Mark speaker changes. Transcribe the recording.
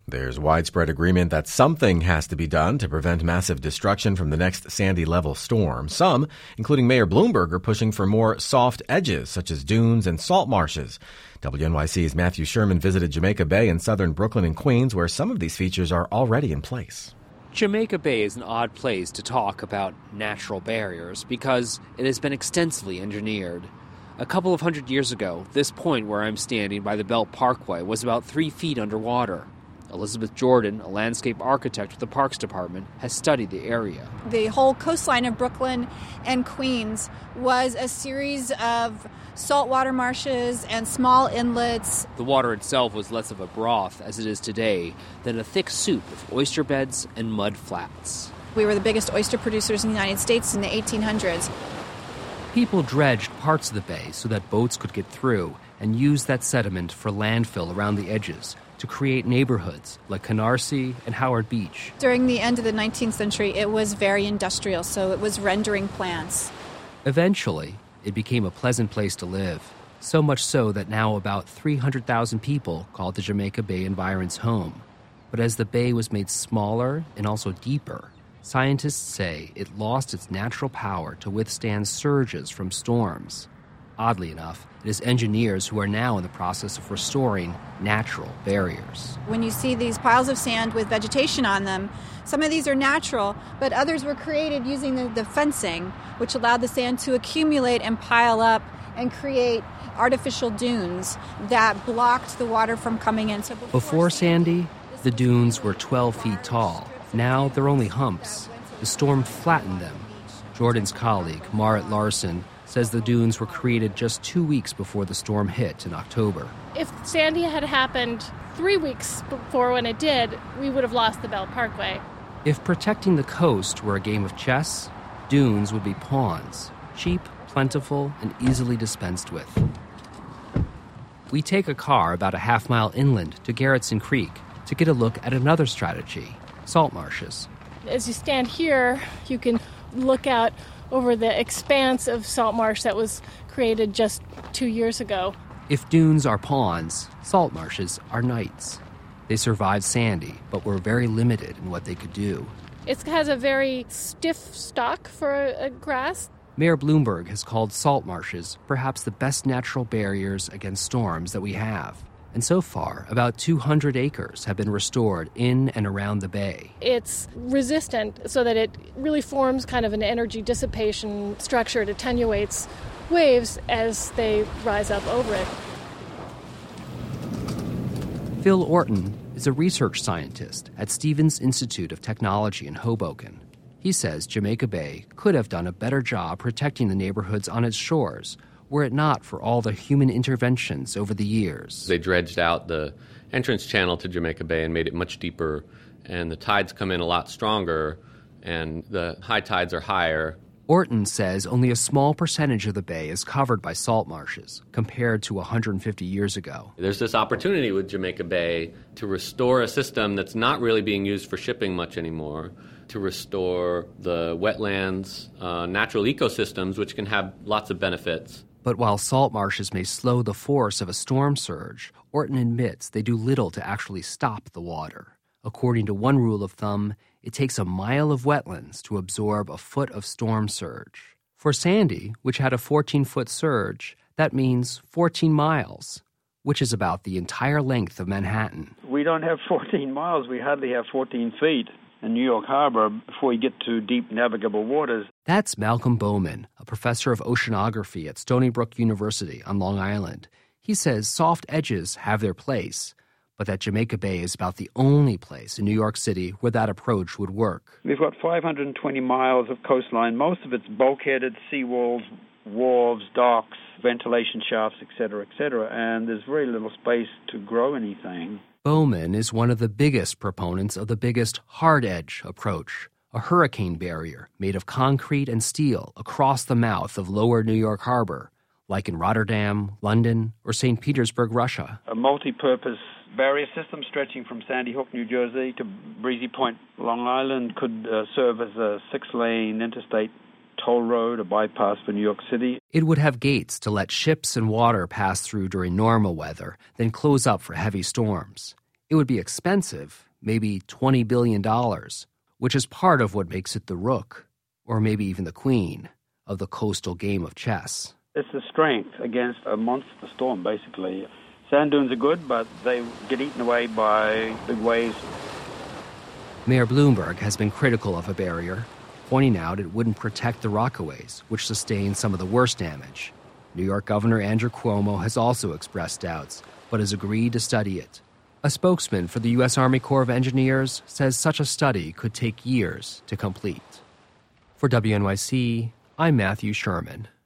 Speaker 1: There's widespread agreement that something has to be done to prevent massive destruction from the next Sandy-level storm. Some, including Mayor Bloomberg, are pushing for more soft edges, such as dunes and salt marshes. WNYC's Matthew Sherman visited Jamaica Bay in southern Brooklyn and Queens, where some of these features are already in place.
Speaker 2: Jamaica Bay is an odd place to talk about natural barriers because it has been extensively engineered. A couple of hundred years ago, this point where I'm standing by the Belt Parkway was about 3 feet underwater. Elizabeth Jordan, a landscape architect with the Parks Department, has studied the area.
Speaker 3: The whole coastline of Brooklyn and Queens was a series of saltwater marshes and small inlets.
Speaker 2: The water itself was less of a broth, as it is today, than a thick soup of oyster beds and mud flats.
Speaker 3: We were the biggest oyster producers in the United States in the 1800s.
Speaker 2: People dredged parts of the bay so that boats could get through and use that sediment for landfill around the edges to create neighborhoods like Canarsie and Howard Beach.
Speaker 3: During the end of the 19th century, it was very industrial, so it was rendering plants.
Speaker 2: Eventually, it became a pleasant place to live, so much so that now about 300,000 people call the Jamaica Bay environs home. But as the bay was made smaller and also deeper, scientists say it lost its natural power to withstand surges from storms. Oddly enough, it is engineers who are now in the process of restoring natural barriers.
Speaker 3: When you see these piles of sand with vegetation on them, some of these are natural, but others were created using the fencing, which allowed the sand to accumulate and pile up and create artificial dunes that blocked the water from coming in. So
Speaker 2: before Sandy, the dunes were 12 feet tall. Now they're only humps. The storm flattened them. Jordan's colleague, Marit Larson, says the dunes were created just 2 weeks before the storm hit in October.
Speaker 4: If Sandy had happened 3 weeks before when it did, we would have lost the Belt Parkway.
Speaker 2: If protecting the coast were a game of chess, dunes would be pawns, cheap, plentiful, and easily dispensed with. We take a car about a half-mile inland to Garretson Creek to get a look at another strategy, salt marshes.
Speaker 4: As you stand here, you can look out over the expanse of salt marsh that was created just 2 years ago.
Speaker 2: If dunes are pawns, salt marshes are knights. They survived Sandy, but were very limited in what they could do.
Speaker 4: It has a very stiff stalk for a grass.
Speaker 2: Mayor Bloomberg has called salt marshes perhaps the best natural barriers against storms that we have. And so far, about 200 acres have been restored in and around the bay.
Speaker 4: It's resistant so that it really forms kind of an energy dissipation structure. It attenuates waves as they rise up over it.
Speaker 2: Phil Orton is a research scientist at Stevens Institute of Technology in Hoboken. He says Jamaica Bay could have done a better job protecting the neighborhoods on its shores, were it not for all the human interventions over the years.
Speaker 5: They dredged out the entrance channel to Jamaica Bay and made it much deeper, and the tides come in a lot stronger, and the high tides are higher.
Speaker 2: Orton says only a small percentage of the bay is covered by salt marshes, compared to 150 years ago.
Speaker 5: There's this opportunity with Jamaica Bay to restore a system that's not really being used for shipping much anymore, to restore the wetlands, natural ecosystems, which can have lots of benefits.
Speaker 2: But while salt marshes may slow the force of a storm surge, Orton admits they do little to actually stop the water. According to one rule of thumb, it takes a mile of wetlands to absorb a foot of storm surge. For Sandy, which had a 14-foot surge, that means 14 miles, which is about the entire length of Manhattan.
Speaker 6: We don't have 14 miles. We hardly have 14 feet in New York Harbor before you get to deep navigable waters.
Speaker 2: That's Malcolm Bowman, a professor of oceanography at Stony Brook University on Long Island. He says soft edges have their place, but that Jamaica Bay is about the only place in New York City where that approach would work.
Speaker 6: We've got 520 miles of coastline. Most of it's bulkheaded, seawalls, wharves, docks, ventilation shafts, etc., and there's very little space to grow anything.
Speaker 2: Bowman is one of the biggest proponents of the biggest hard-edge approach, a hurricane barrier made of concrete and steel across the mouth of lower New York Harbor, like in Rotterdam, London, or St. Petersburg, Russia.
Speaker 6: A multi-purpose barrier system stretching from Sandy Hook, New Jersey to Breezy Point, Long Island could serve as a 6-lane interstate toll road, a bypass for New York City.
Speaker 2: It would have gates to let ships and water pass through during normal weather, then close up for heavy storms. It would be expensive, maybe $20 billion, which is part of what makes it the rook, or maybe even the queen, of the coastal game of chess.
Speaker 6: It's the strength against a monster storm, basically. Sand dunes are good, but they get eaten away by big waves.
Speaker 2: Mayor Bloomberg has been critical of a barrier, pointing out it wouldn't protect the Rockaways, which sustain some of the worst damage. New York Governor Andrew Cuomo has also expressed doubts, but has agreed to study it. A spokesman for the U.S. Army Corps of Engineers says such a study could take years to complete. For WNYC, I'm Matthew Sherman.